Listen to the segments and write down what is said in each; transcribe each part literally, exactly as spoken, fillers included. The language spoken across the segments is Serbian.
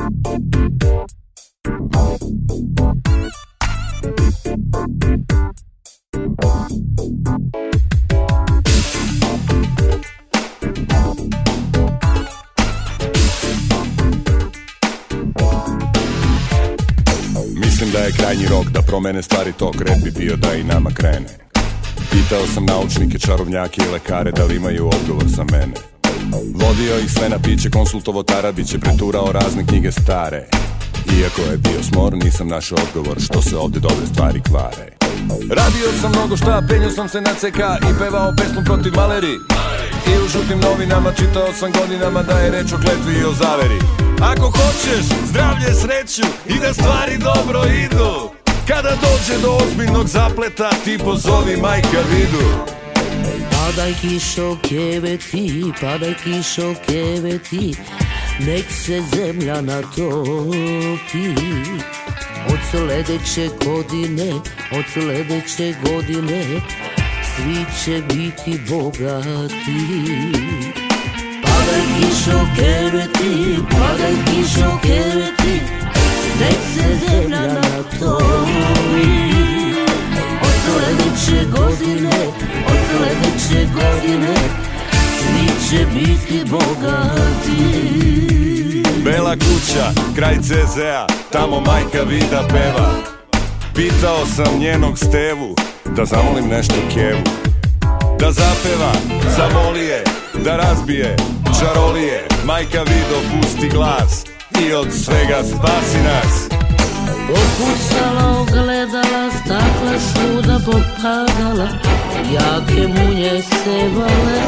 Mislim da je krajnji rok da promene stvari tok, red bi bio da i nama krene. Pitao sam naučnike, čarovnjake i lekare da li imaju odgovor za mene. Vodio ih sve na piće, konsultovo tara, bit će preturao razne knjige stare. Iako je bio smor, nisam našao odgovor što se ovde dobre stvari kvare. Radio sam mnogo šta, penjao sam se na ce ka i pevao pesmu protiv maleri. I u žutim novinama čitao sam godinama da je reč o kletvi i o zaveri. Ako hoćeš zdravlje, sreću i da stvari dobro idu, kada dođe do ozbiljnog zapleta ti pozovi majka vidu. Padaj kišo keveti, padaj kišo keveti, nek se zemlja natopi. Od sledeće godine, od sledeće godine svi će biti bogati. Padaj kišo keveti, padaj kišo keveti, nek se zemlja natopi. Od sledeće godine, od sledeće godine svi će biti bogati. Bela kuća, kraj ce zea, tamo majka Vida peva. Pitao sam njenog Stevu da zamolim nešto Kevu, da zapeva, zamoli je, da razbije čarolije. Majka Vido pusti glas i od svega spasi nas. Pokucala, ogledala, stakla svuda popadala, jake munje sevale.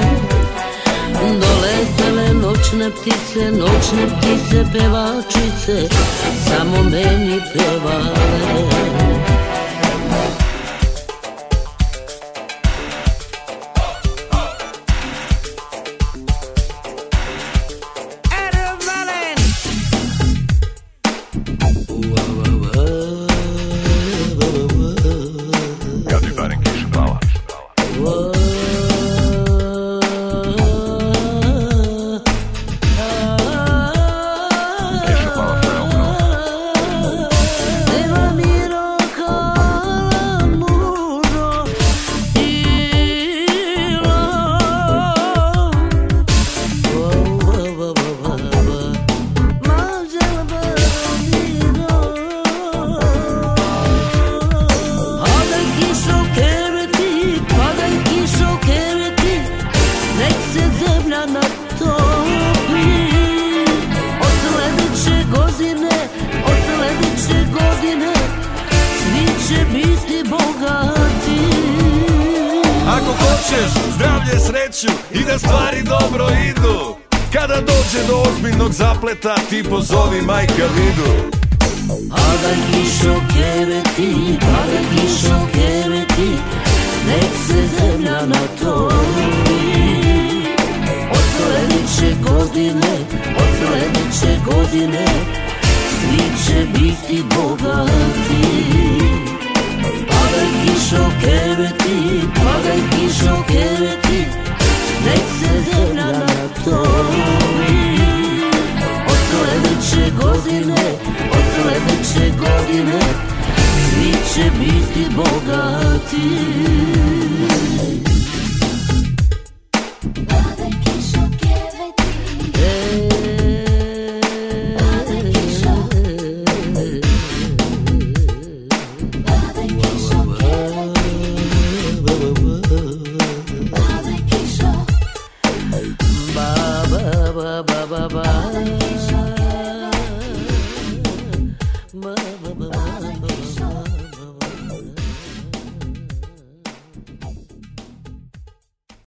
Doletele noćne ptice, noćne ptice, pevačice, samo meni pevale. Zdravlje, sreću i da stvari dobro idu, kada dođe do ozbiljnog zapleta ti pozovi majka Vidu. Padaj kišo keveti, padaj kišo keveti, nek se zemlja natopi. Od sledeće godine, od sledeće godine svi će biti bogati. Padaj kišo keveti, padaj kišo keveti, nek se zemlja natopi. Od sledeće godine, od sledeće godine svi će biti bogati. Padaj kišo keveti, padaj kišo